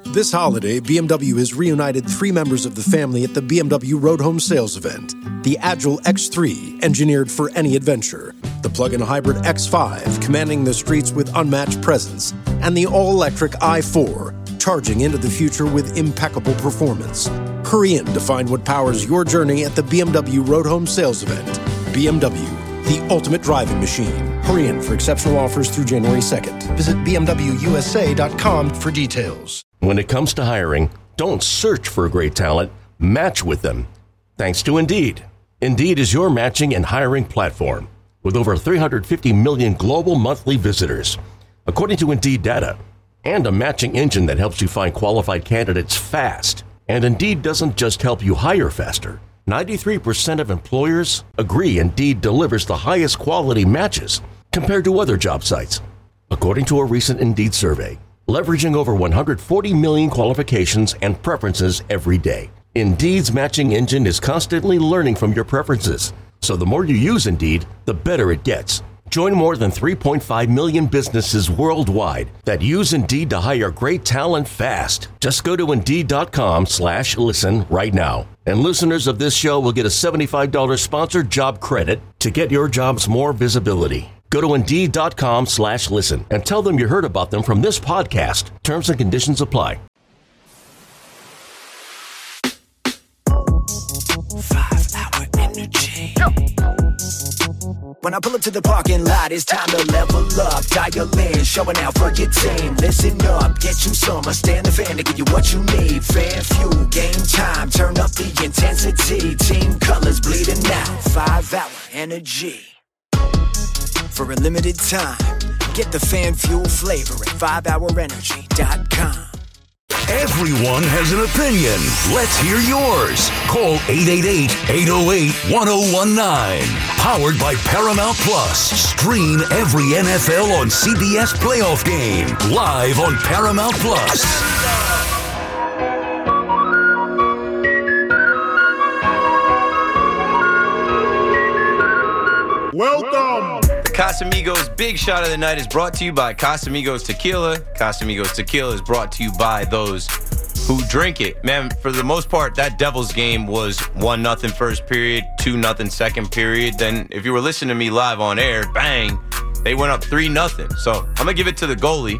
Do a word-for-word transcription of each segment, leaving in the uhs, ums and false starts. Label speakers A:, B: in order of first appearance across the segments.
A: This holiday, B M W has reunited three members of the family at the B M W Road Home Sales event. The Agile X three, engineered for any adventure. The plug-in hybrid X five, commanding the streets with unmatched presence. And the all-electric i four, charging into the future with impeccable performance. Hurry in to find what powers your journey at the B M W Road Home Sales event. B M W, the ultimate driving machine. Hurry in for exceptional offers through January second. Visit b m w u s a dot com for details.
B: When it comes to hiring, don't search for great talent, match with them. Thanks to Indeed. Indeed is your matching and hiring platform with over three hundred fifty million global monthly visitors, according to Indeed data, and a matching engine that helps you find qualified candidates fast. And Indeed doesn't just help you hire faster. ninety-three percent of employers agree Indeed delivers the highest quality matches compared to other job sites, according to a recent Indeed survey. Leveraging over one hundred forty million qualifications and preferences every day. Indeed's matching engine is constantly learning from your preferences, so the more you use Indeed, the better it gets. Join more than three point five million businesses worldwide that use Indeed to hire great talent fast. Just go to Indeed.com slash listen right now. And listeners of this show will get a seventy-five dollars sponsored job credit to get your jobs more visibility. Go to Indeed.com slash listen and tell them you heard about them from this podcast. Terms and conditions apply.
C: Five hour energy. When I pull up to the parking lot, it's time to level up. Dial in, showing out for your team. Listen up, get you some. I stand the fan to give you what you need. Fan fuel, game time. Turn up the intensity. Team colors bleeding out. Five hour energy. For a limited time, get the fan fuel flavor at five hour energy dot com.
D: Everyone has an opinion. Let's hear yours. Call eight eight eight, eight oh eight, one oh one nine. Powered by Paramount Plus. Stream every N F L on C B S playoff game. Live on Paramount Plus.
E: Welcome. Casamigos Big Shot of the Night is brought to you by Casamigos Tequila. Casamigos Tequila is brought to you by those who drink it. Man, for the most part, that Devils game was one nothing first period, two nothing second period. Then if you were listening to me live on air, bang, they went up three nothing. So I'm going to give it to the goalie,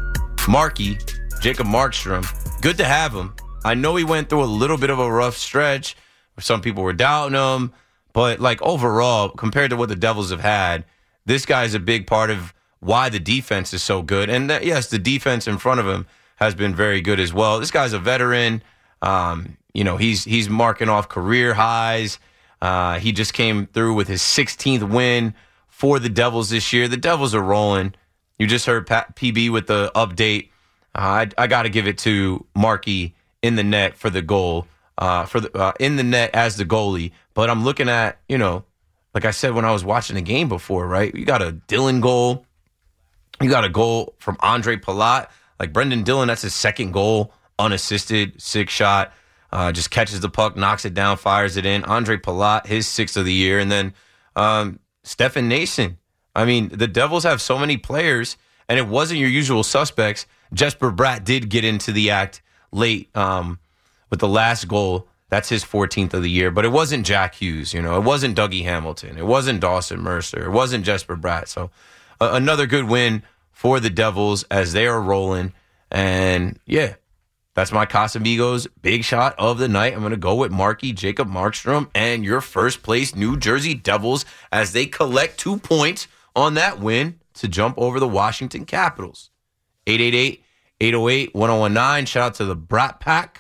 E: Marky, Jacob Markstrom. Good to have him. I know he went through a little bit of a rough stretch where some people were doubting him. But like overall, compared to what the Devils have had, this guy is a big part of why the defense is so good. And that, yes, the defense in front of him has been very good as well. This guy's a veteran. Um, you know, he's he's marking off career highs. Uh, he just came through with his sixteenth win for the Devils this year. The Devils are rolling. You just heard Pat, P B with the update. Uh, I, I got to give it to Markey in the net for the goal, uh, for the uh, in the net as the goalie. But I'm looking at, you know, like I said when I was watching the game before, right? You got a Dillon goal. You got a goal from Andre Palat. Like Brendan Dillon, that's his second goal, unassisted, six shot. Uh, just catches the puck, knocks it down, fires it in. Andre Palat, his sixth of the year. And then um, Stefan Nason. I mean, the Devils have so many players, and it wasn't your usual suspects. Jesper Bratt did get into the act late um, with the last goal. That's his fourteenth of the year. But it wasn't Jack Hughes, you know. It wasn't Dougie Hamilton. It wasn't Dawson Mercer. It wasn't Jesper Bratt. So uh, another good win for the Devils as they are rolling. And, yeah, that's my Casamigos Big Shot of the night. I'm going to go with Markey, Jacob Markstrom, and your first place New Jersey Devils as they collect two points on that win to jump over the Washington Capitals. eight eight eight, eight oh eight, one oh one nine. Shout out to the Brat Pack.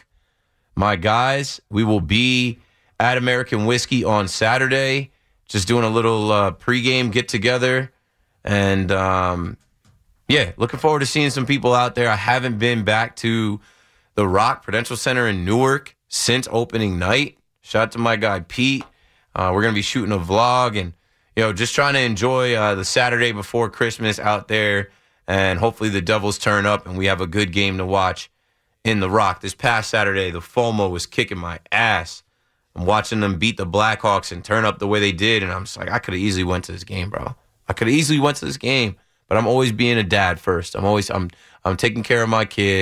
E: My guys, we will be at American Whiskey on Saturday, just doing a little uh, pregame get-together. And, um, yeah, looking forward to seeing some people out there. I haven't been back to the Rock Prudential Center in Newark since opening night. Shout out to my guy, Pete. Uh, we're going to be shooting a vlog and, you know, just trying to enjoy uh, the Saturday before Christmas out there. And hopefully the Devils turn up and we have a good game to watch in the Rock. This past Saturday, the FOMO was kicking my ass. I'm watching them beat the Blackhawks and turn up the way they did, and I'm just like, I could have easily went to this game, bro. I could have easily went to this game, but I'm always being a dad first. I'm always, I'm, I'm taking care of my kid.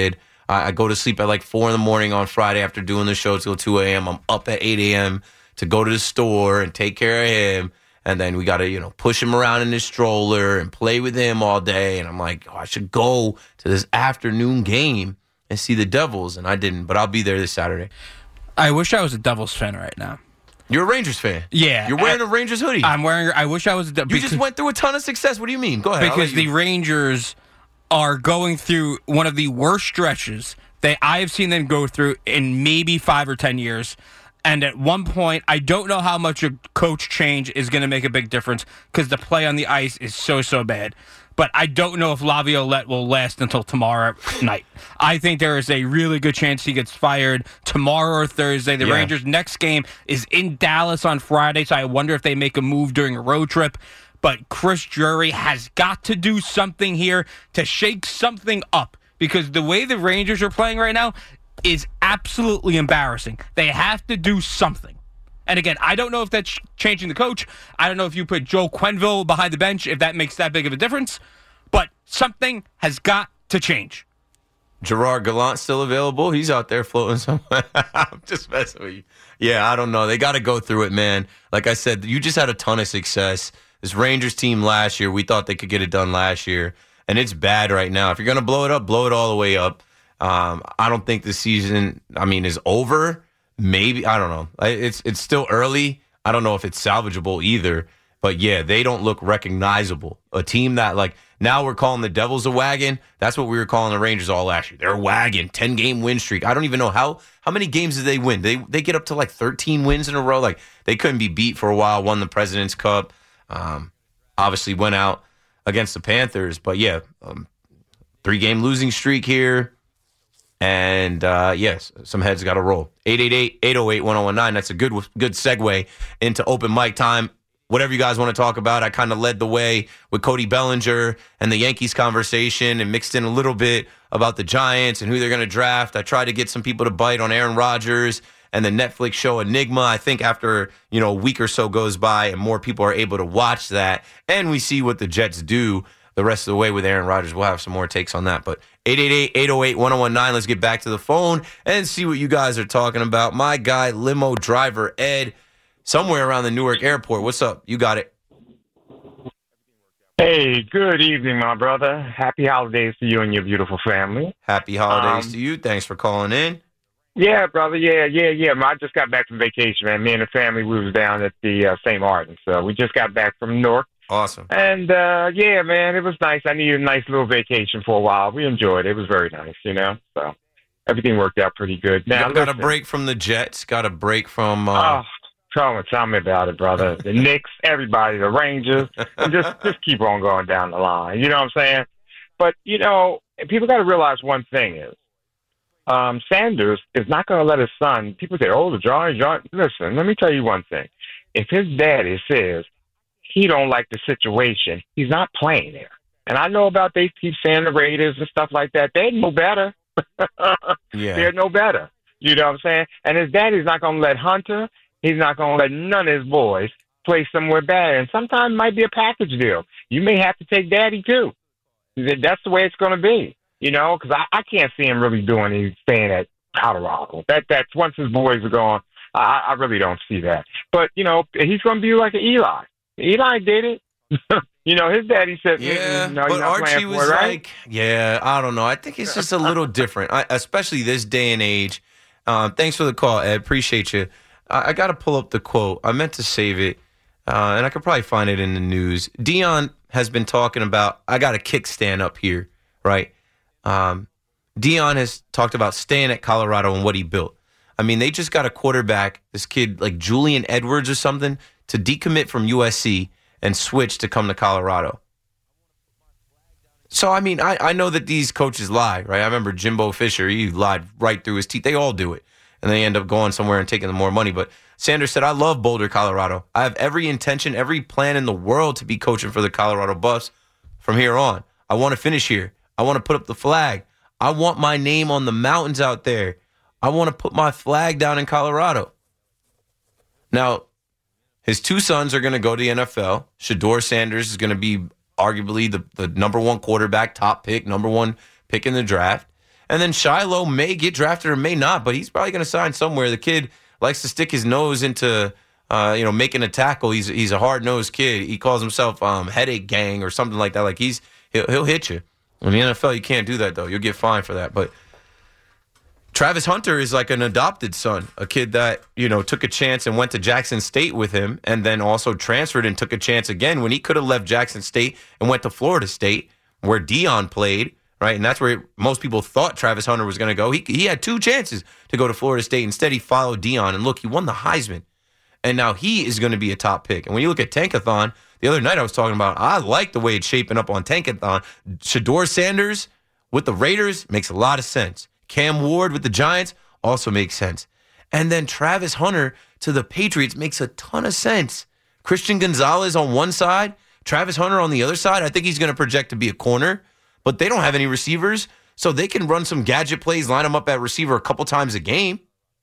E: I, I go to sleep at like four in the morning on Friday after doing the show till two a.m. I'm up at eight a.m. to go to the store and take care of him. And then we got to, you know, push him around in his stroller and play with him all day. And I'm like, oh, I should go to this afternoon game and see the Devils. And I didn't, but I'll be there this Saturday.
F: I wish I was a Devils fan right now.
E: You're a Rangers fan.
F: Yeah.
E: You're wearing
F: I,
E: a Rangers hoodie.
F: I'm wearing, I wish I was a
E: You just went through a ton of success. What do you mean? Go ahead.
F: Because the Rangers are going through one of the worst stretches that I have seen them go through in maybe five or ten years. And at one point, I don't know how much a coach change is going to make a big difference because the play on the ice is so, so bad. But I don't know if Laviolette will last until tomorrow night. I think there is a really good chance he gets fired tomorrow or Thursday. The
E: yeah.
F: Rangers' next game is in Dallas on Friday, so I wonder if they make a move during a road trip. But Chris Drury has got to do something here to shake something up because the way the Rangers are playing right now is absolutely embarrassing. They have to do something. And again, I don't know if that's changing the coach. I don't know if you put Joe Quenneville behind the bench, if that makes that big of a difference. But something has got to change.
E: Gerard Gallant still available? He's out there floating somewhere. I'm just messing with you. Yeah, I don't know. They got to go through it, man. Like I said, you just had a ton of success. This Rangers team last year, we thought they could get it done last year. And it's bad right now. If you're going to blow it up, blow it all the way up. Um, I don't think the season, I mean, is over. Maybe, I don't know. It's it's still early. I don't know if it's salvageable either. But yeah, they don't look recognizable. A team that, like, now we're calling the Devils a wagon. That's what we were calling the Rangers all last year. They're a wagon, ten-game win streak. I don't even know how how many games did they win. They they get up to like thirteen wins in a row. Like, they couldn't be beat for a while, won the President's Cup. Um, obviously went out against the Panthers. But yeah, um, three-game losing streak here. And, uh, yes, some heads got to roll. eight eight eight, eight oh eight, one oh one nine. That's a good good segue into open mic time. Whatever you guys want to talk about, I kind of led the way with Cody Bellinger and the Yankees conversation and mixed in a little bit about the Giants and who they're going to draft. I tried to get some people to bite on Aaron Rodgers and the Netflix show Enigma. I think after, you know, a week or so goes by and more people are able to watch that and we see what the Jets do the rest of the way with Aaron Rodgers, we'll have some more takes on that. But eight eight eight, eight oh eight, one oh one nine, let's get back to the phone and see what you guys are talking about. My guy, limo driver Ed, somewhere around the Newark airport. What's up? You got it.
G: Hey, good evening, my brother. Happy holidays to you and your beautiful family.
E: Happy holidays
G: um,
E: to you. Thanks for calling in.
G: Yeah, brother. Yeah, yeah, yeah. I just got back from vacation, man. Me and the family, we was down at the uh, Saint Martin. So we just got back from Newark.
E: Awesome.
G: And, uh, yeah, man, it was nice. I needed a nice little vacation for a while. We enjoyed it. It was very nice, you know. So everything worked out pretty good. Now,
E: you got a break from the Jets. Got a break from... Uh...
G: Oh, tell me, tell me about it, brother. The Knicks, everybody, the Rangers. And just, just keep on going down the line. You know what I'm saying? But, you know, people got to realize one thing is, um, Sanders is not going to let his son... People say, oh, the John, John... Listen, let me tell you one thing. If his daddy says... he don't like the situation, he's not playing there. And I know about they keep saying the Raiders and stuff like that. They know better.
E: Yeah.
G: They're no better. You know what I'm saying? And his daddy's not going to let Hunter, he's not going to let none of his boys play somewhere bad. And sometimes it might be a package deal. You may have to take daddy too. That's the way it's going to be. You know, because I, I can't see him really doing anything staying at Colorado. That, that's once his boys are gone, I, I really don't see that. But, you know, he's going to be like an Eli. Eli did it. You know, his daddy said,
E: yeah,
G: no,
E: but Archie was
G: it, right?
E: like, yeah, I don't know. I think it's just a little different, I, especially this day and age. Um, thanks for the call, Ed. Appreciate you. I, I got to pull up the quote. I meant to save it, uh, and I could probably find it in the news. Dion has been talking about, I got a kickstand up here, right? Um, Dion has talked about staying at Colorado and what he built. I mean, they just got a quarterback, this kid like Julian Edwards or something, to decommit from U S C and switch to come to Colorado. So, I mean, I, I know that these coaches lie, right? I remember Jimbo Fisher, he lied right through his teeth. They all do it. And they end up going somewhere and taking them more money. But Sanders said, I love Boulder, Colorado. I have every intention, every plan in the world to be coaching for the Colorado Buffs from here on. I want to finish here. I want to put up the flag. I want my name on the mountains out there. I want to put my flag down in Colorado. Now, his two sons are going to go to the N F L. Shedeur Sanders is going to be arguably the, the number one quarterback, top pick, number one pick in the draft. And then Shiloh may get drafted or may not, but he's probably going to sign somewhere. The kid likes to stick his nose into, uh, you know, making a tackle. He's he's a hard-nosed kid. He calls himself um, Headache Gang or something like that. Like, he's he'll, he'll hit you. In the N F L, you can't do that, though. You'll get fined for that. But Travis Hunter is like an adopted son, a kid that, you know, took a chance and went to Jackson State with him and then also transferred and took a chance again when he could have left Jackson State and went to Florida State where Deion played. Right, and that's where most people thought Travis Hunter was going to go. He he had two chances to go to Florida State. Instead, he followed Deion. And look, he won the Heisman. And now he is going to be a top pick. And when you look at Tankathon, the other night I was talking about, I like the way it's shaping up on Tankathon. Shedeur Sanders with the Raiders makes a lot of sense. Cam Ward with the Giants also makes sense. And then Travis Hunter to the Patriots makes a ton of sense. Christian Gonzalez on one side, Travis Hunter on the other side. I think he's going to project to be a corner. But they don't have any receivers, so they can run some gadget plays, line them up at receiver a couple times a game.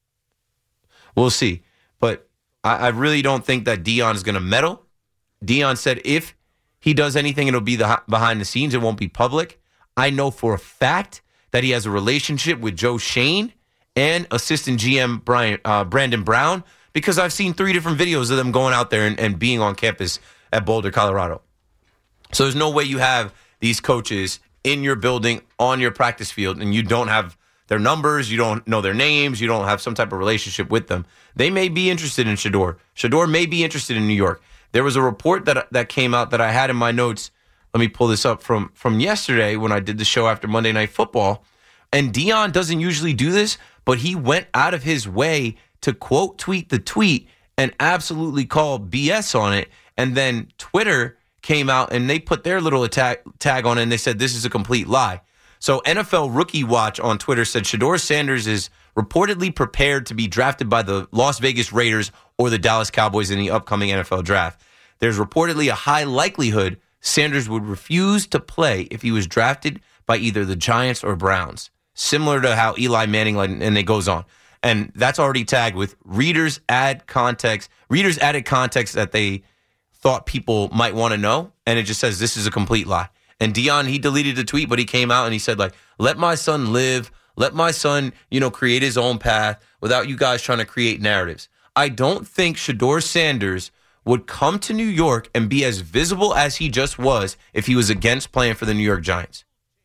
E: We'll see. But I, I really don't think that Deion is going to meddle. Deion said if he does anything, it'll be the behind the scenes. It won't be public. I know for a fact that he has a relationship with Joe Shane and assistant G M Brian, uh, Brandon Brown, because I've seen three different videos of them going out there and, and being on campus at Boulder, Colorado. So there's no way you have these coaches in your building, on your practice field, and you don't have their numbers, you don't know their names, you don't have some type of relationship with them. They may be interested in Shedeur. Shedeur may be interested in New York. There was a report that that came out that I had in my notes. Let me pull this up from, from yesterday when I did the show after Monday Night Football. And Deion doesn't usually do this, but he went out of his way to quote tweet the tweet and absolutely call B S on it. And then Twitter came out and they put their little attack, tag on it and they said this is a complete lie. So N F L Rookie Watch on Twitter said Shedeur Sanders is reportedly prepared to be drafted by the Las Vegas Raiders or the Dallas Cowboys in the upcoming N F L draft. There's reportedly a high likelihood Sanders would refuse to play if he was drafted by either the Giants or Browns, similar to how Eli Manning, and it goes on. And that's already tagged with readers add context. Readers added context that they thought people might want to know, and it just says this is a complete lie. And Deion, he deleted the tweet, but he came out and he said, like, let my son live, let my son, you know, create his own path without you guys trying to create narratives. I don't think Shedeur Sanders would come to New York and be as visible as he just was if he was against playing for the New York Giants.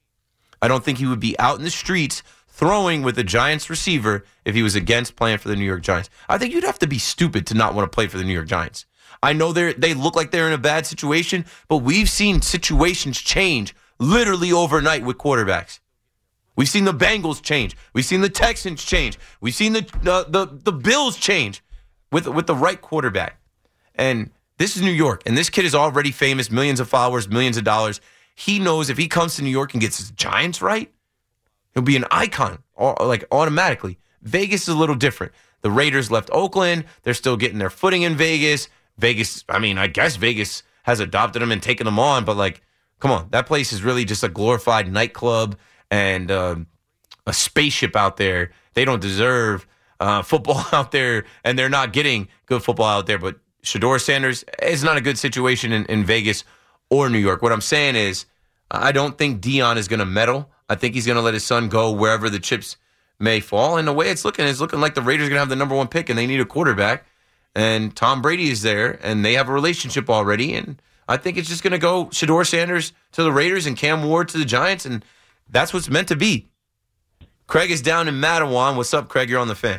E: I don't think he would be out in the streets throwing with the Giants receiver if he was against playing for the New York Giants. I think you'd have to be stupid to not want to play for the New York Giants. I know they they look like they're in a bad situation, but we've seen situations change literally overnight with quarterbacks. We've seen the Bengals change. We've seen the Texans change. We've seen the uh, the the Bills change with with the right quarterback. And this is New York, and this kid is already famous, millions of followers, millions of dollars. He knows if he comes to New York and gets his Giants right, he'll be an icon, like automatically. Vegas is a little different. The Raiders left Oakland. They're still getting their footing in Vegas. Vegas, I mean, I guess Vegas has adopted them and taken them on, but like, come on, that place is really just a glorified nightclub and uh, a spaceship out there. They don't deserve uh, football out there, and they're not getting good football out there. But Shedeur Sanders is not a good situation in, in Vegas or New York. What I'm saying is, I don't think Deion is going to meddle. I think he's going to let his son go wherever the chips may fall. And the way it's looking, it's looking like the Raiders are going to have the number one pick, and they need a quarterback. And Tom Brady is there, and they have a relationship already. And I think it's just going to go Shedeur Sanders to the Raiders and Cam Ward to the Giants, and that's what's meant to be. Craig is down in Mattawan. What's up, Craig? You're on the Fan.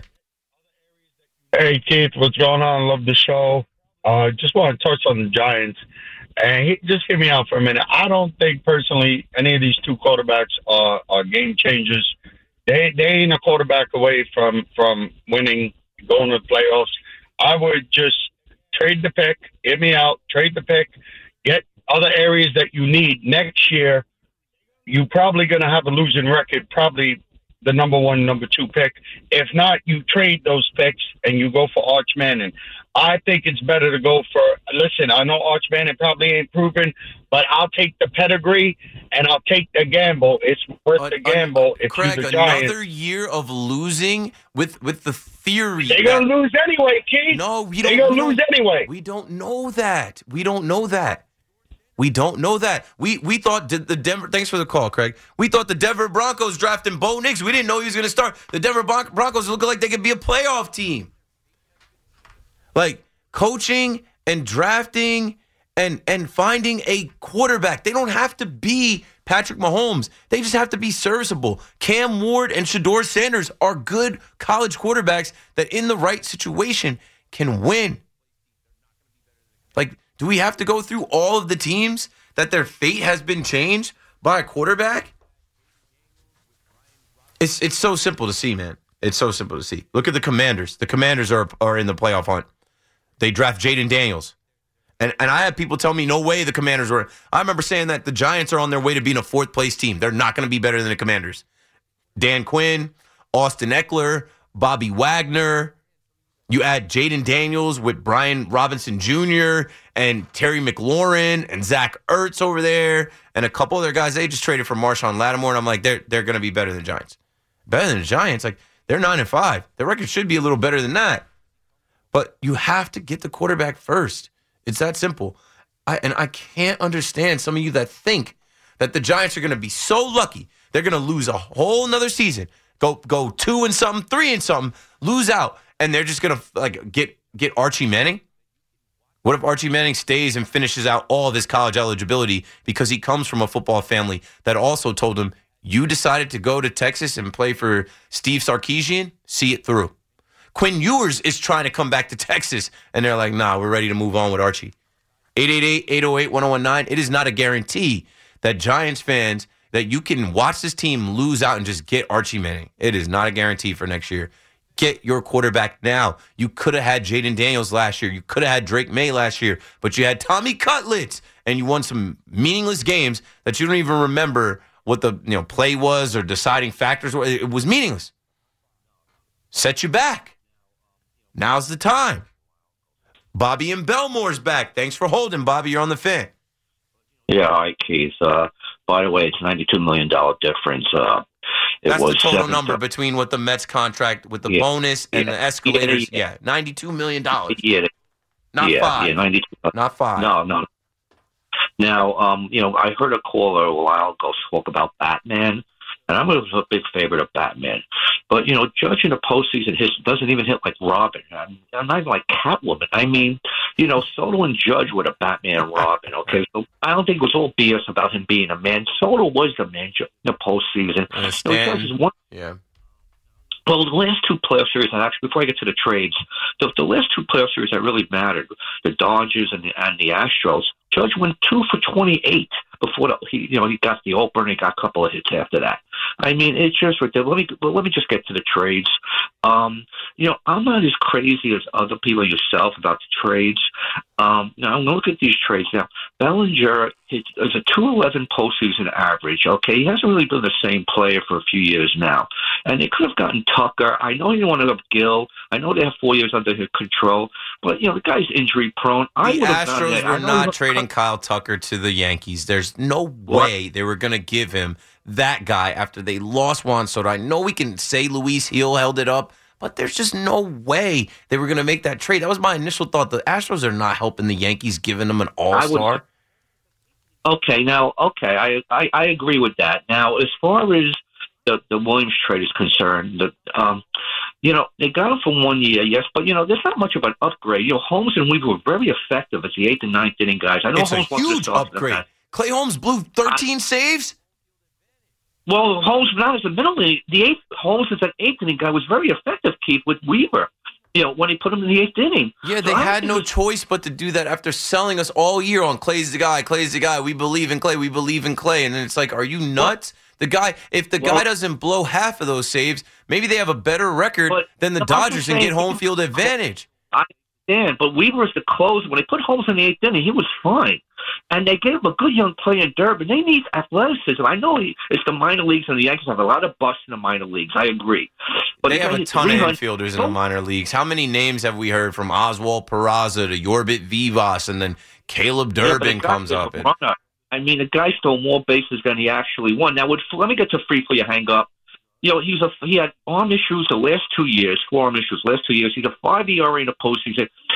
H: Hey, Keith. What's going on? Love the show. Uh, just want to touch on the Giants. And he, just hear me out for a minute. I don't think, personally, any of these two quarterbacks are, are game changers. They they ain't a quarterback away from, from winning, going to the playoffs. I would just trade the pick, hear me out, trade the pick, get other areas that you need. Next year, you're probably going to have a losing record, probably the number one, number two pick. If not, you trade those picks and you go for Arch Manning. I think it's better to go for, listen, I know Arch Manning probably ain't proven, but I'll take the pedigree and I'll take the gamble. It's worth uh, the gamble. Uh, if
E: Craig,
H: you're the Giants.
E: Another year of losing with, with the theory.
H: They're going to lose anyway, Keith.
E: No, we don't.
H: They're going to lose anyway.
E: We don't know that. We don't know that. We don't know that. We we thought the Denver. Thanks for the call, Craig. We thought the Denver Broncos drafting Bo Nix. We didn't know he was going to start. The Denver Bron- Broncos look like they could be a playoff team. Like coaching and drafting and and finding a quarterback. They don't have to be Patrick Mahomes. They just have to be serviceable. Cam Ward and Shedeur Sanders are good college quarterbacks that, in the right situation, can win. Like. Do we have to go through all of the teams that their fate has been changed by a quarterback? It's it's so simple to see, man. It's so simple to see. Look at the Commanders. The Commanders are are in the playoff hunt. They draft Jaden Daniels. And and I had people tell me, no way the Commanders were. I remember saying that the Giants are on their way to being a fourth place team. They're not going to be better than the Commanders. Dan Quinn, Austin Eckler, Bobby Wagner. You add Jaden Daniels with Brian Robinson Junior and Terry McLaurin and Zach Ertz over there and a couple other guys. They just traded for Marshawn Lattimore, and I'm like, they're they're going to be better than the Giants. Better than the Giants? Like, they're nine and five. Their record should be a little better than that. But you have to get the quarterback first. It's that simple. I, and I can't understand some of you that think that the Giants are going to be so lucky they're going to lose a whole nother season, go go two and something, three and something, lose out. And they're just going to like get get Archie Manning? What if Archie Manning stays and finishes out all of his college eligibility because he comes from a football family that also told him, you decided to go to Texas and play for Steve Sarkisian? See it through. Quinn Ewers is trying to come back to Texas, and they're like, nah, we're ready to move on with Archie. eight eight eight, eight oh eight, one oh one nine. It is not a guarantee that Giants fans, that you can watch this team lose out and just get Archie Manning. It is not a guarantee for next year. Get your quarterback now. You could have had Jaden Daniels last year. You could have had Drake May last year, but you had Tommy Cutlets, and you won some meaningless games that you don't even remember what the you know play was or deciding factors were. It was meaningless. Set you back. Now's the time. Bobby and Belmore's back. Thanks for holding, Bobby. You're on the Fan.
I: Yeah, hi, Keith. Uh, by the way, it's a ninety-two million dollars difference. Uh, It
E: That's
I: was
E: the total
I: seven,
E: number
I: seven.
E: between what the Mets contract with the
I: Yeah.
E: bonus and
I: Yeah.
E: the escalators.
I: Yeah,
E: Yeah,
I: yeah.
E: ninety-two million dollars.
I: Yeah,
E: Not
I: yeah,
E: five.
I: Yeah, ninety-two.
E: Not five.
I: No, no. Now, um, you know, I heard a caller a while ago talk about Batman, and I'm a, a big favorite of Batman. But, you know, judging the postseason, his doesn't even hit like Robin. I'm, I'm not even like Catwoman. I mean, you know, Soto and Judge were the Batman and Robin, okay? So I don't think it was all B S about him being a man. Soto was the man in the postseason.
E: I
I: You know,
E: understand.
I: Judge is one.
E: Yeah.
I: Well, the last two playoff series, and actually, before I get to the trades, the, the last two playoff series that really mattered, the Dodgers and the, and the Astros, Judge went two for twenty-eight before the, he, you know, he got the opener and he got a couple of hits after that. I mean, it's just ridiculous. Let me, well, let me just get to the trades. Um, you know, I'm not as crazy as other people yourself about the trades. Um, now, I'm going to look at these trades. Now, Bellinger is a two eleven postseason average, okay? He hasn't really been the same player for a few years now. And they could have gotten Tucker. I know he didn't want to have Gill. I know they have four years under his control. But, you know, the guy's injury prone. I
E: The
I: would have done
E: Astros
I: that. I
E: were
I: know
E: not
I: he-
E: trading Kyle Tucker to the Yankees. There's no way they were going to give him that guy after they lost Juan Soto. I know we can say Luis Gil held it up, but there's just no way they were going to make that trade. That was my initial thought. The Astros are not helping the Yankees, giving them an all-star.
I: Okay, now, okay, I, I I agree with that. Now, as far as the the Williams trade is concerned, the um, you know, they got him for one year, yes, but you know, there's not much of an upgrade. You know, Holmes and Weaver were very effective as the eighth and ninth inning guys. I know
E: It's a
I: Holmes wants to
E: huge
I: start them
E: upgrade.
I: back.
E: Clay Holmes blew thirteen saves?
I: Well, Holmes now is the middle inning. The eighth Holmes is an eighth inning guy was very effective, Keith, with Weaver. You know, when he put him in the eighth inning.
E: Yeah, they
I: So I
E: had
I: think
E: no
I: it was-
E: choice but to do that after selling us all year on Clay's the guy, Clay's the guy. We believe in Clay, we believe in Clay. And then it's like, are you nuts? The guy, if the
I: Well-
E: guy doesn't blow half of those saves, maybe they have a better record
I: But-
E: than the
I: but I'm
E: Dodgers
I: just
E: and get
I: saying-
E: home field advantage.
I: I understand, but Weaver is the closer. When they put Holmes in the eighth inning, he was fine. And they gave him a good young player in Durbin. They need athleticism. I know he, it's the minor leagues, and the Yankees have a lot of busts in the minor leagues. I agree. But
E: They
I: the
E: have
I: guy
E: a
I: hit
E: ton of
I: three hundred
E: infielders in the minor leagues. How many names have we heard from Oswald Peraza to Yorbit Vivas, and then Caleb
I: Yeah, but
E: Durbin
I: the guy
E: comes
I: is a
E: up? And,
I: runner. I mean, the guy stole more bases than he actually won. Now, with, let me get to free for your hang up. You know, he's a, he had arm issues the last two years, four arm issues last two years. He's a five E R A in the postseason.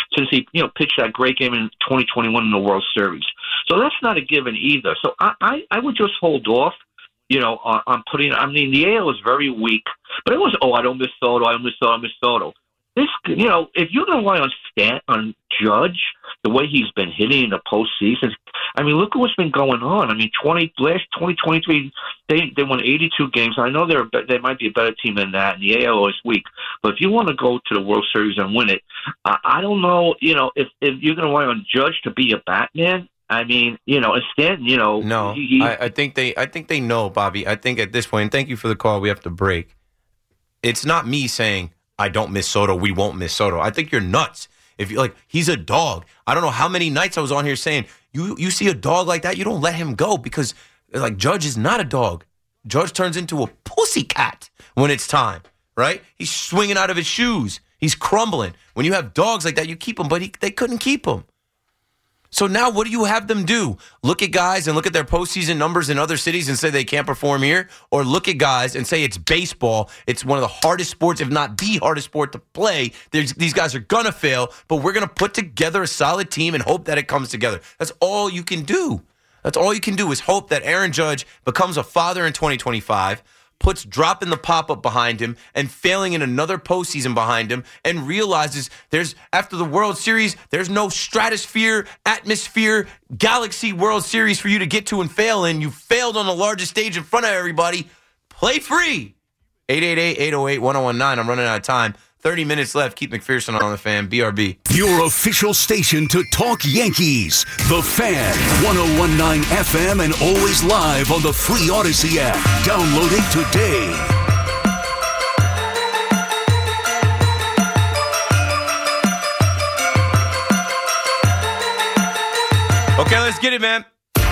I: since he, you know, pitched that great game in twenty twenty-one in the World Series. So that's not a given either. So I, I, I would just hold off, you know, on, on putting. I mean, the A L is very weak, but it was, oh, I don't miss Soto, I don't miss Soto, I miss Soto. This, you know, if you're going to rely on Stan, on Judge, the way he's been hitting in the postseason, I mean, look at what's been going on. I mean, twenty last twenty twenty-three, they they won eighty-two games. I know they're a, they might be a better team than that, and the A L is weak. But if you want to go to the World Series and win it, I, I don't know. You know, if if you're going to rely on Judge to be a Batman, I mean, you know, instead, you know,
E: no,
I: he, he,
E: I, I think they, I think they know, Bobby. I think at this point, and thank you for the call. We have to break. It's not me saying I don't miss Soto. We won't miss Soto. I think you're nuts. If you like, he's a dog. I don't know how many nights I was on here saying you, you see a dog like that, you don't let him go because like Judge is not a dog. Judge turns into a pussycat when it's time, right? He's swinging out of his shoes. He's crumbling. When you have dogs like that, you keep them, but he, they couldn't keep him. So now what do you have them do? Look at guys and look at their postseason numbers in other cities and say they can't perform here? Or look at guys and say it's baseball. It's one of the hardest sports, if not the hardest sport to play. There's, these guys are going to fail, but we're going to put together a solid team and hope that it comes together. That's all you can do. That's all you can do is hope that Aaron Judge becomes a father in twenty twenty-five, puts dropping the pop-up behind him and failing in another postseason behind him and realizes there's, after the World Series, there's no stratosphere, atmosphere, galaxy World Series for you to get to and fail in. You failed on the largest stage in front of everybody. Play free. eight eight eight, eight oh eight, one oh one nine. I'm running out of time. thirty minutes left. Keith McPherson on the Fan. B R B.
D: Your official station to talk Yankees. The Fan. ten nineteen F M and always live on the free Odyssey app. Download it today.
E: Okay, let's get it, man.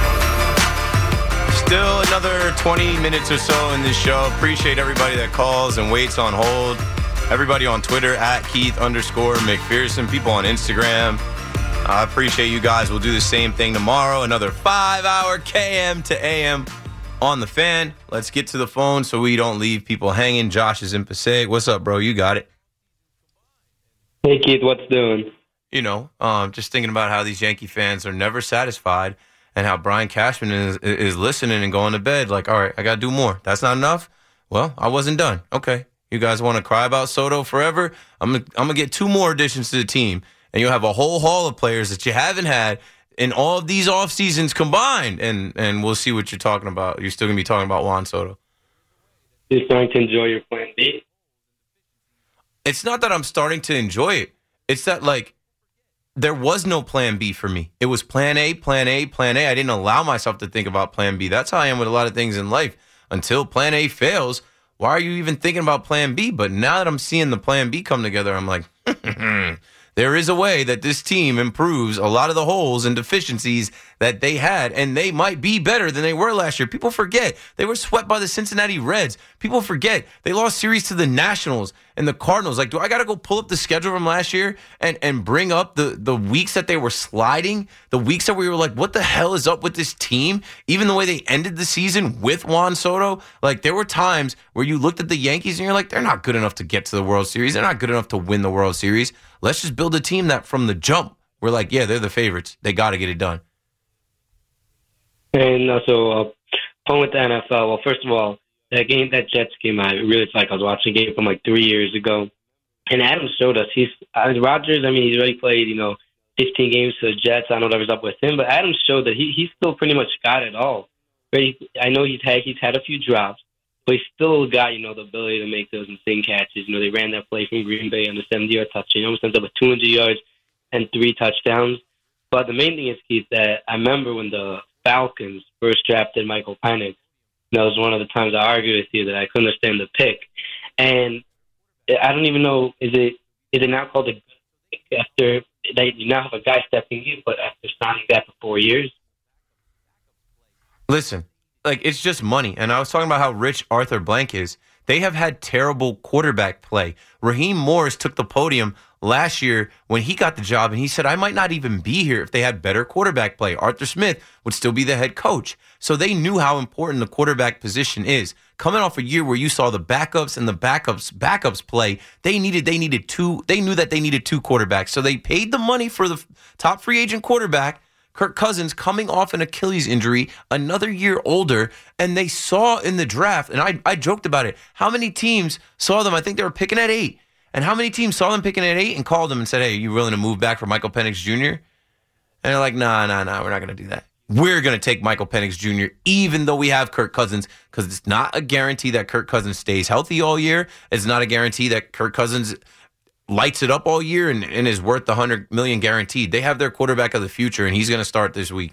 E: Still another twenty minutes or so in this show. Appreciate everybody that calls and waits on hold. Everybody on Twitter, at Keith underscore McPherson. People on Instagram. I appreciate you guys. We'll do the same thing tomorrow. Another five-hour K M to A M on the Fan. Let's get to the phone so we don't leave people hanging. Josh is in Passaic. What's up, bro? You got it.
J: Hey, Keith. What's doing?
E: You know, um, just thinking about how these Yankee fans are never satisfied and how Brian Cashman is, is listening and going to bed like, all right, I got to do more. That's not enough? Well, I wasn't done. Okay. You guys want to cry about Soto forever? I'm gonna, I'm going to get two more additions to the team, and you'll have a whole haul of players that you haven't had in all of these off seasons combined, and, and we'll see what you're talking about. You're still going to be talking about Juan Soto.
J: You're starting to enjoy your plan B?
E: It's not that I'm starting to enjoy it. It's that, like, there was no plan B for me. It was plan A, plan A, plan A. I didn't allow myself to think about plan B. That's how I am with a lot of things in life. Until plan A fails, why are you even thinking about plan B? But now that I'm seeing the plan B come together, I'm like, there is a way that this team improves a lot of the holes and deficiencies that they had, and they might be better than they were last year. People forget they were swept by the Cincinnati Reds. People forget they lost series to the Nationals and the Cardinals. Like, do I got to go pull up the schedule from last year and, and bring up the, the weeks that they were sliding, the weeks that we were like, what the hell is up with this team? Even the way they ended the season with Juan Soto, like there were times where you looked at the Yankees and you're like, they're not good enough to get to the World Series. They're not good enough to win the World Series. Let's just build a team that from the jump, we're like, yeah, they're the favorites. They got to get it done.
J: And also, uh, playing with the N F L, well, first of all, that game, that Jets game, I really felt like I was watching a game from like three years ago. And Adams showed us, he's, uh, Rodgers, I mean, he's already played, you know, fifteen games to the Jets. I don't know whatever's up with him, but Adams showed that he, he's still pretty much got it all. But he, I know he's had, he's had a few drops, but he's still got, you know, the ability to make those insane catches. You know, they ran that play from Green Bay on the seventy-yard touchdown. He almost ends up with two hundred yards and three touchdowns. But the main thing is, Keith, that I remember when the Falcons first drafted Michael Penix. That was one of the times I argued with you that I couldn't understand the pick. And I don't even know, is it is it now called a pick after they you now have a guy stepping in, but after signing that for four years?
E: Listen, like it's just money. And I was talking about how rich Arthur Blank is. They have had terrible quarterback play. Raheem Morris took the podium last year when he got the job, and he said, I might not even be here if they had better quarterback play. Arthur Smith would still be the head coach. So they knew how important the quarterback position is. Coming off a year where you saw the backups and the backups backups play, they needed they needed two. They knew that they needed two quarterbacks. So they paid the money for the top free agent quarterback, Kirk Cousins, coming off an Achilles injury, another year older, and they saw in the draft, and I, I joked about it, how many teams saw them? I think they were picking at eight. And how many teams saw them picking at eight and called them and said, hey, are you willing to move back for Michael Penix Junior? And they're like, nah, nah, nah, we're not going to do that. We're going to take Michael Penix Junior even though we have Kirk Cousins, because it's not a guarantee that Kirk Cousins stays healthy all year. It's not a guarantee that Kirk Cousins lights it up all year and, and is worth the one hundred million dollars guaranteed. They have their quarterback of the future, and he's going to start this week.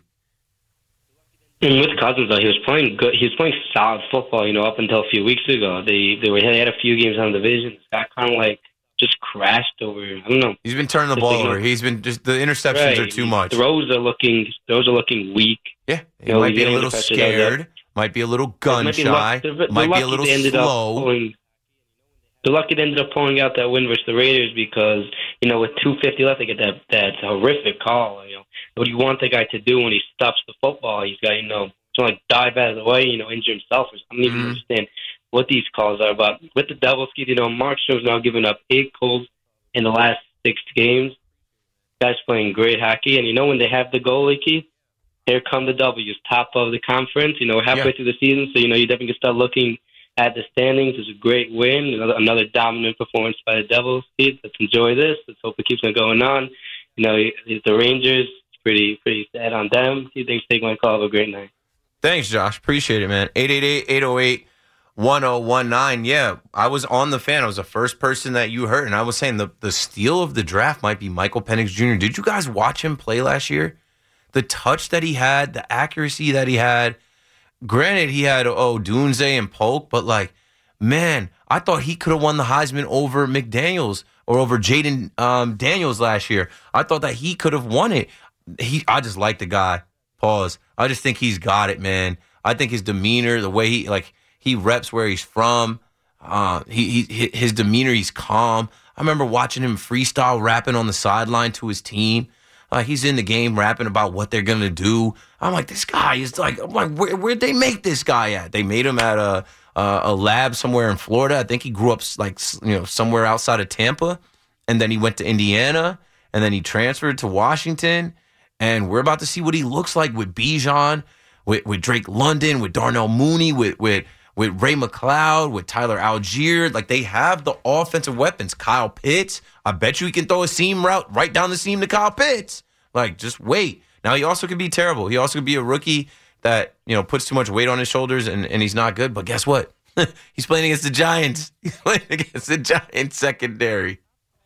J: And with Cousins, though, he was playing good. He was playing solid football, you know, up until a few weeks ago. They they, were, they had a few games on the division. Got kind of like just crashed over. I don't know.
E: He's been turning the ball over. He's been just the interceptions
J: right.
E: are too much.
J: Throws are looking. Throws are looking weak.
E: Yeah, he
J: you know,
E: might be a little scared. Might be a little gun
J: might be
E: shy.
J: Luck,
E: might be a little slow.
J: Pulling, they're lucky they ended up pulling out that win versus the Raiders because you know with two fifty left, they get that that horrific call. You know what do you want the guy to do when he stops the football? He's got you know to like dive out of the way, you know, injure himself. Or I don't even mm-hmm. understand what these calls are about. With the Devils, you know, Mark Stone's now giving up eight goals in the last six games. Guys playing great hockey. And, you know, when they have the goalie, Keith, here come the W's, top of the conference. You know, we're halfway yeah. through the season, so, you know, you definitely can start looking at the standings. It's a great win, another, another dominant performance by the Devils. Keith, let's enjoy this. Let's hope it keeps on going on. You know, the Rangers, pretty pretty sad on them. Keith, thanks for taking my call. Have a great night.
E: Thanks, Josh. Appreciate it, man. eight eight eight, eight oh eight, one oh one nine. Yeah, I was on the fan. I was the first person that you heard, and I was saying the, the steal of the draft might be Michael Penix Junior Did you guys watch him play last year? The touch that he had, the accuracy that he had. Granted, he had, oh, Dunze and Polk, but, like, man, I thought he could have won the Heisman over McDaniels or over Jaden um, Daniels last year. I thought that he could have won it. He, I just like the guy. Pause. I just think he's got it, man. I think his demeanor, the way he, like, he reps where he's from. Uh, he, he his demeanor, he's calm. I remember watching him freestyle rapping on the sideline to his team. Like, he's in the game rapping about what they're gonna do. I'm like, this guy is like, I'm like, where, where'd they make this guy at? They made him at a, a a lab somewhere in Florida. I think he grew up like you know somewhere outside of Tampa, and then he went to Indiana, and then he transferred to Washington. And we're about to see what he looks like with Bijan, with, with Drake London, with Darnell Mooney, with with with Ray McLeod, with Tyler Algier. Like, they have the offensive weapons. Kyle Pitts, I bet you he can throw a seam route right down the seam to Kyle Pitts. Like, just wait. Now, he also could be terrible. He also could be a rookie that, you know, puts too much weight on his shoulders and, and he's not good. But guess what? He's playing against the Giants. He's playing against the Giants secondary.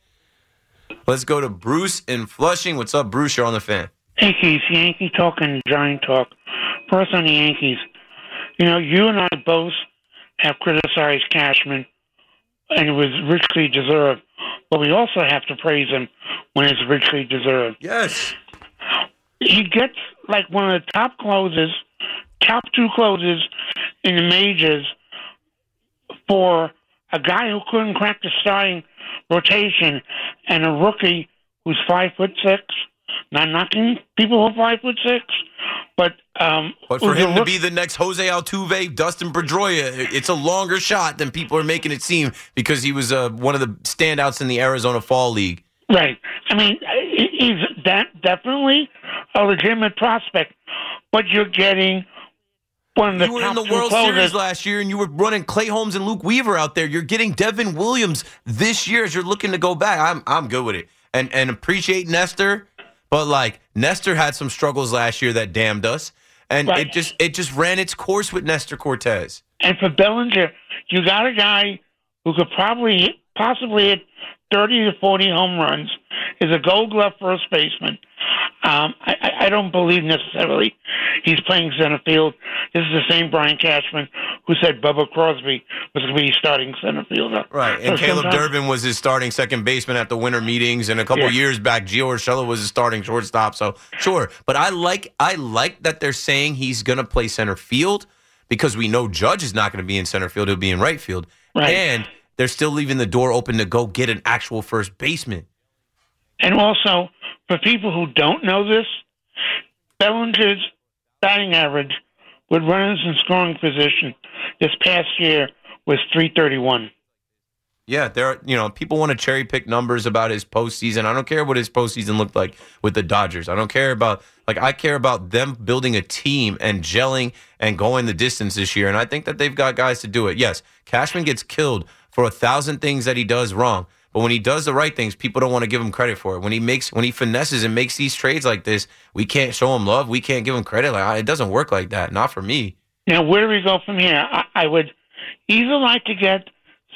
E: Let's go to Bruce in Flushing. What's up, Bruce? You're on the fan.
K: Yankees, Yankee talk and Giant talk. First on the Yankees. You know, you and I both have criticized Cashman, and it was richly deserved. But we also have to praise him when it's richly deserved.
E: Yes.
K: He gets like one of the top closers, top two closers in the majors for a guy who couldn't crack the starting rotation and a rookie who's five foot six. Not knocking people who are five foot six, but um,
E: but for him to be the next Jose Altuve, Dustin Pedroia, it's a longer shot than people are making it seem because he was uh, one of the standouts in the Arizona Fall League.
K: Right. I mean, he's that definitely a legitimate prospect, but you're getting one of the
E: You were
K: top
E: in the
K: two
E: World
K: closers.
E: Series last year, and you were running Clay Holmes and Luke Weaver out there. You're getting Devin Williams this year as you're looking to go back. I'm I'm good with it, and and appreciate Nestor. But, like, Nestor had some struggles last year that damned us, and right. it just it just ran its course with Nestor Cortez.
K: And for Bellinger, you got a guy who could probably hit, possibly hit thirty to forty home runs, is a Gold Glove first baseman. Um, I, I don't believe necessarily he's playing center field. This is the same Brian Cashman who said Bubba Crosby was going to be starting center fielder.
E: Right, and
K: so
E: Caleb
K: sometimes-
E: Durbin was his starting second baseman at the winter meetings, and a couple
K: Yeah.
E: years back, Gio Urshela was his starting shortstop. So sure, but I like I like that they're saying he's going to play center field because we know Judge is not going to be in center field; he'll be in right field,
K: Right.
E: and they're still leaving the door open to go get an actual first baseman.
K: And also, for people who don't know this, Bellinger's batting average with runners in scoring position this past year was three thirty-one.
E: Yeah, there. Are, you know, people want to cherry pick numbers about his postseason. I don't care what his postseason looked like with the Dodgers. I don't care about like I care about them building a team and gelling and going the distance this year. And I think that they've got guys to do it. Yes, Cashman gets killed for a thousand things that he does wrong, but when he does the right things, people don't want to give him credit for it. When he makes when he finesses and makes these trades like this, we can't show him love. We can't give him credit. Like it doesn't work like that. Not for me.
K: Now, where do we go from here? I, I would either like to get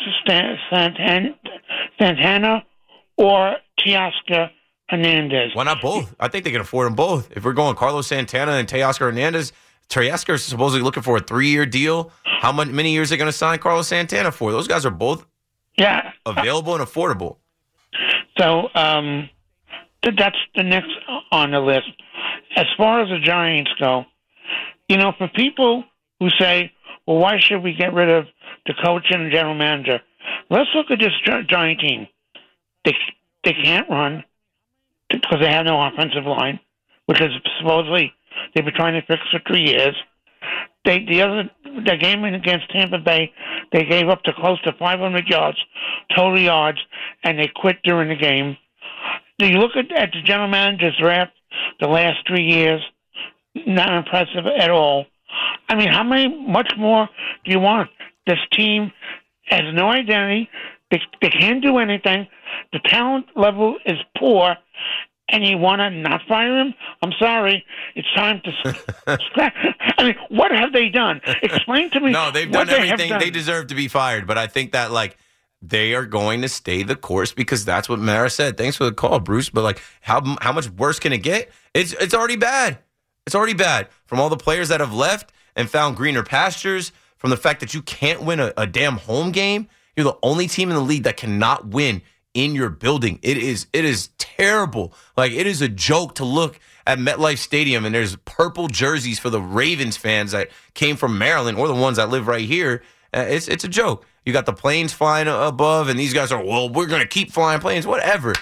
K: Santana, Santana or Teoscar Hernandez.
E: Why not both? I think they can afford them both. If we're going Carlos Santana and Teoscar Hernandez, Teoscar is supposedly looking for a three-year deal. How many years are they going to sign Carlos Santana for? Those guys are both
K: yeah.
E: available and affordable.
K: So um, th- that's the next on the list. As far as the Giants go, you know, for people who say, well, why should we get rid of the coach and the general manager? Let's look at this Giant team. They they can't run because they have no offensive line, which is supposedly they've been trying to fix for three years. They the other the game against Tampa Bay, they gave up to close to five hundred yards, total yards, and they quit during the game. Do you look at, at the general manager's draft the last three years? Not impressive at all. I mean, how many, much more do you want? This team has no identity. They, they can't do anything. The talent level is poor, and you want to not fire him? I'm sorry. It's time to scrap. I mean, what have they done? Explain to me.
E: No, they've done everything. They, they deserve to be fired, but I think that, like, they are going to stay the course because that's what Mara said. Thanks for the call, Bruce. But, like, how how much worse can it get? It's It's already bad. It's already bad from all the players that have left and found greener pastures, from the fact that you can't win a, a damn home game. You're the only team in the league that cannot win in your building. It is it is terrible. Like, it is a joke to look at MetLife Stadium and there's purple jerseys for the Ravens fans that came from Maryland or the ones that live right here. Uh, it's it's a joke. You got the planes flying above, and these guys are, well, we're going to keep flying planes, whatever.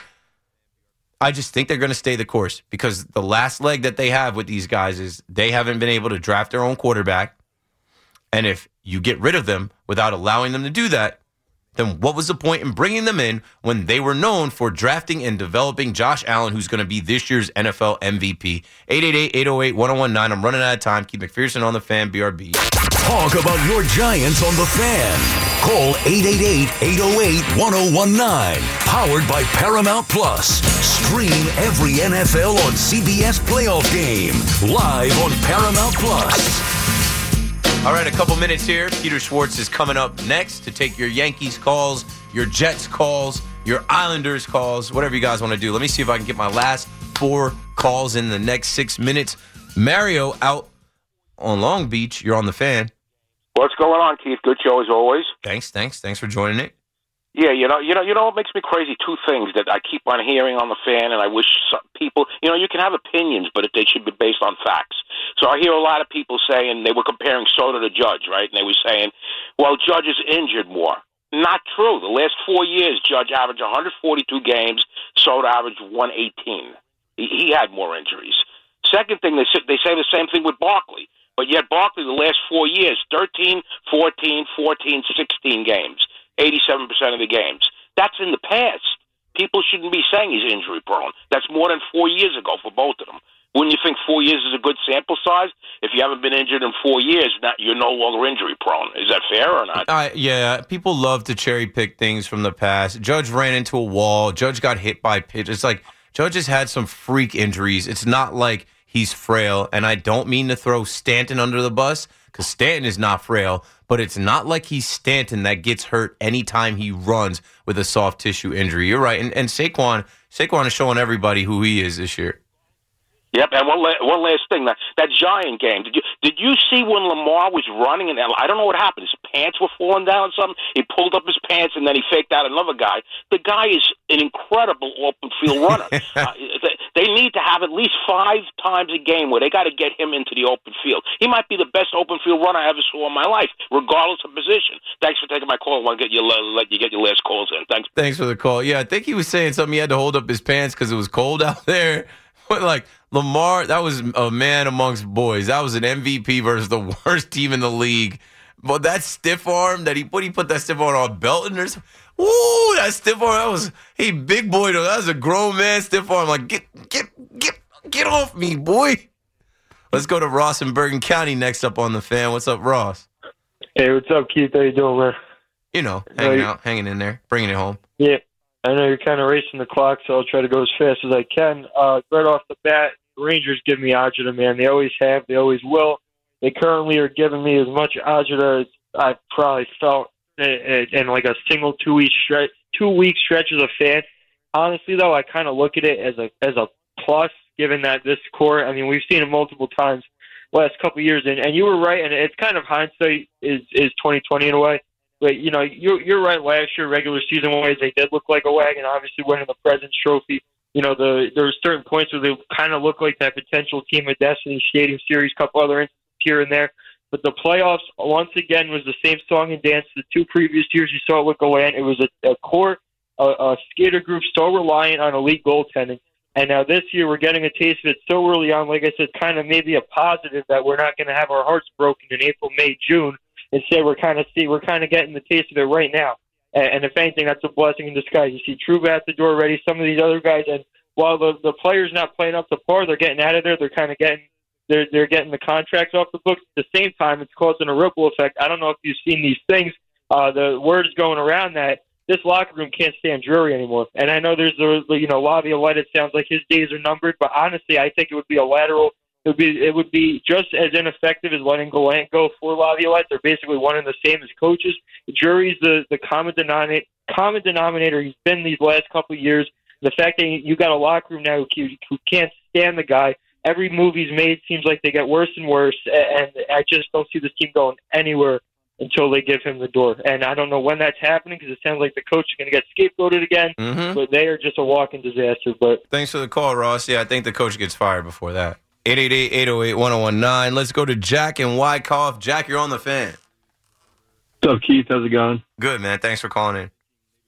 E: I just think they're going to stay the course because the last leg that they have with these guys is they haven't been able to draft their own quarterback. And if you get rid of them without allowing them to do that, then what was the point in bringing them in when they were known for drafting and developing Josh Allen, who's going to be this year's N F L M V P? eight eight eight, eight oh eight, one oh one nine. I'm running out of time. Keith McPherson on the Fan, B R B.
D: Talk about your Giants on the Fan. Call eight eight eight, eight oh eight, one oh one nine. Powered by Paramount Plus. Stream every N F L on C B S Playoff Game. Live on Paramount Plus.
E: All right, a couple minutes here. Peter Schwartz is coming up next to take your Yankees calls, your Jets calls, your Islanders calls, whatever you guys want to do. Let me see if I can get my last four calls in the next six minutes. Mario out on Long Beach. You're on the Fan.
L: What's going on, Keith? Good show as always.
E: Thanks, thanks. Thanks for joining it.
L: Yeah, you know, you know, you know what makes me crazy? Two things that I keep on hearing on the Fan, and I wish some people, you know, you can have opinions, but they should be based on facts. So I hear a lot of people saying, they were comparing Soto to Judge, right? And they were saying, well, Judge is injured more. Not true. The last four years, Judge averaged one hundred forty-two games. Soto averaged one eighteen. He, he had more injuries. Second thing, they say, they say the same thing with Barkley. But yet Barkley, the last four years, thirteen, fourteen, fourteen, sixteen games. eighty-seven percent of the games. That's in the past. People shouldn't be saying he's injury prone. That's more than four years ago for both of them. Wouldn't you think four years is a good sample size? If you haven't been injured in four years, not, you're no longer injury prone. Is that fair or not?
E: Uh, yeah, people love to cherry pick things from the past. Judge ran into a wall. Judge got hit by pitch. It's like Judge has had some freak injuries. It's not like he's frail. And I don't mean to throw Stanton under the bus because Stanton is not frail. But it's not like he's Stanton that gets hurt anytime he runs with a soft tissue injury. You're right. And, and Saquon, Saquon is showing everybody who he is this year.
L: Yep, and one la- one last thing, that, that Giant game. Did you did you see when Lamar was running and I don't know what happened? His pants were falling down or something. He pulled up his pants and then he faked out another guy. The guy is an incredible open field runner. uh, They need to have at least five times a game where they got to get him into the open field. He might be the best open field runner I ever saw in my life, regardless of position. Thanks for taking my call. I want to get you, let you get your last calls in. Thanks.
E: Thanks for the call. Yeah, I think he was saying something. He had to hold up his pants because it was cold out there. But, like, Lamar, that was a man amongst boys. That was an M V P versus the worst team in the league. But that stiff arm that he put, he put that stiff arm on Belton or something. Ooh, that stiff arm, that was, hey, big boy, though. That was a grown man stiff arm. Like, get, get, get, get off me, boy. Let's go to Ross in Bergen County next up on the Fan. What's up, Ross?
M: Hey, what's up, Keith? How you doing, man?
E: You know, hanging out, hanging in there, bringing it home.
M: Yeah, I know you're kind of racing the clock, so I'll try to go as fast as I can. Uh, right off the bat, the Rangers give me agita, man. They always have. They always will. They currently are giving me as much agita as I've probably felt in, in like a single two-week stretch, two-week stretch as a fan. Honestly, though, I kind of look at it as a as a plus, given that this core, I mean, we've seen it multiple times last couple of years, and, and you were right, and it's kind of hindsight is is twenty twenty in a way. But, you know, you're, you're right. Last year, regular season-wise, they did look like a wagon, obviously winning the President's Trophy. You know, the there were certain points where they kind of looked like that potential team of destiny, Stadium Series, couple other instances here and there. But the playoffs, once again, was the same song and dance. The two previous years, you saw it with Gallant. It was a, a core, a, a skater group so reliant on elite goaltending. And now this year, we're getting a taste of it so early on. Like I said, kind of maybe a positive that we're not going to have our hearts broken in April, May, June. Instead, we're kind of see we're kind of getting the taste of it right now. And, and if anything, that's a blessing in disguise. You see Trouba at the door already. Some of these other guys, and while the the players not playing up to par, they're getting out of there. They're kind of getting they're they're getting the contracts off the books. At the same time, it's causing a ripple effect. I don't know if you've seen these things. Uh, the word is going around that this locker room can't stand Drury anymore. And I know there's a you know Laviolette. It sounds like his days are numbered, but honestly, I think it would be a lateral. It would be it would be just as ineffective as letting Gallant go for Laviolette. They're basically one and the same as coaches. Drury's the the common denominator. Common denominator. He's been these last couple of years. The fact that you got a locker room now who, who can't stand the guy. Every move he's made seems like they get worse and worse, and I just don't see this team going anywhere until they give him the door. And I don't know when that's happening because it sounds like the coach is going to get scapegoated again,
E: mm-hmm.
M: but they are just a walking disaster. But
E: thanks for the call, Ross. Yeah, I think the coach gets fired before that. eight eight eight, eight oh eight, one oh one nine. Let's go to Jack in Wyckoff. Jack, you're on the Fan.
N: What's up, Keith? How's it going?
E: Good, man. Thanks for calling in.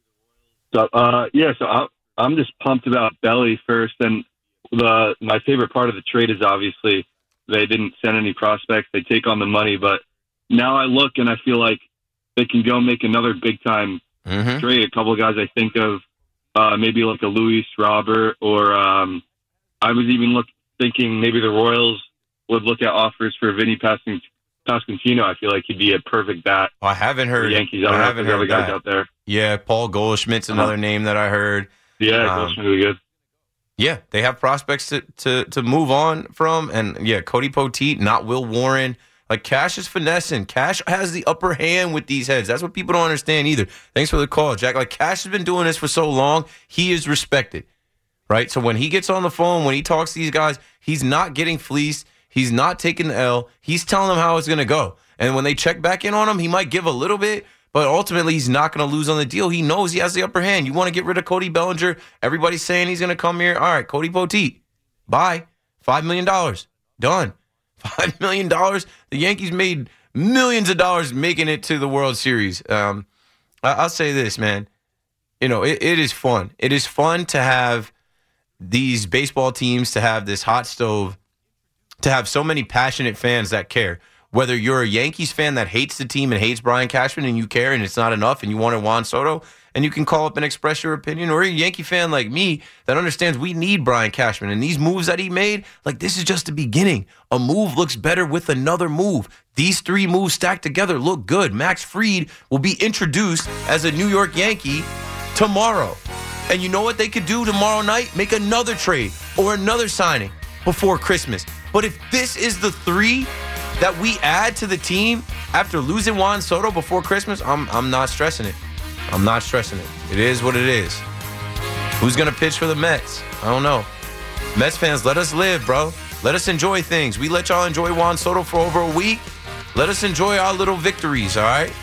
N: So, uh, yeah, so I, I'm just pumped about Belly first. And the my favorite part of the trade is obviously they didn't send any prospects. They take on the money. But now I look and I feel like they can go make another big-time
E: mm-hmm.
N: trade. A couple of guys I think of, uh, maybe like a Luis Robert, or um, I was even look, thinking maybe the Royals would look at offers for Vinny Pasquantino. I feel like he'd be a perfect bat.
E: Oh, I haven't heard.
N: The Yankees. I, don't
E: I haven't heard
N: other
E: that.
N: guys out there.
E: Yeah, Paul Goldschmidt's another uh-huh. name that I heard.
N: Yeah,
E: um,
N: Goldschmidt would be good.
E: Yeah, they have prospects to, to, to move on from. And, yeah, Cody Poteet, not Will Warren. Like, Cash is finessing. Cash has the upper hand with these heads. That's what people don't understand either. Thanks for the call, Jack. Like, Cash has been doing this for so long. He is respected, right? So when he gets on the phone, when he talks to these guys, he's not getting fleeced. He's not taking the L. He's telling them how it's going to go. And when they check back in on him, he might give a little bit, but ultimately he's not going to lose on the deal. He knows he has the upper hand. You want to get rid of Cody Bellinger? Everybody's saying he's going to come here. All right, Cody Poteet, bye. five million dollars. Done. five million dollars. The Yankees made millions of dollars making it to the World Series. Um, I- I'll say this, man. You know, it, it is fun. It is fun to have these baseball teams, to have this hot stove, to have so many passionate fans that care. Whether you're a Yankees fan that hates the team and hates Brian Cashman and you care and it's not enough and you wanted Juan Soto and you can call up and express your opinion, or a Yankee fan like me that understands we need Brian Cashman and these moves that he made, like, this is just the beginning. A move looks better with another move. These three moves stacked together look good. Max Fried will be introduced as a New York Yankee tomorrow. And you know what they could do tomorrow night? Make another trade or another signing before Christmas. But if this is the three that we add to the team after losing Juan Soto before Christmas, I'm I'm not stressing it. I'm not stressing it. It is what it is. Who's going to pitch for the Mets? I don't know. Mets fans, let us live, bro. Let us enjoy things. We let y'all enjoy Juan Soto for over a week. Let us enjoy our little victories, all right?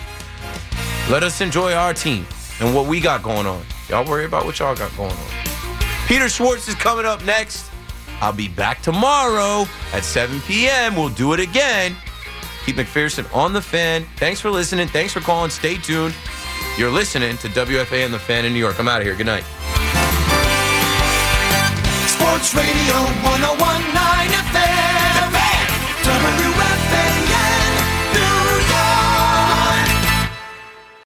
E: Let us enjoy our team and what we got going on. Y'all worry about what y'all got going on. Peter Schwartz is coming up next. I'll be back tomorrow at seven p.m. We'll do it again. Keith McPherson on The Fan. Thanks for listening. Thanks for calling. Stay tuned. You're listening to W F A N The Fan in New York. I'm out of here. Good night.
C: Sports Radio one oh one point nine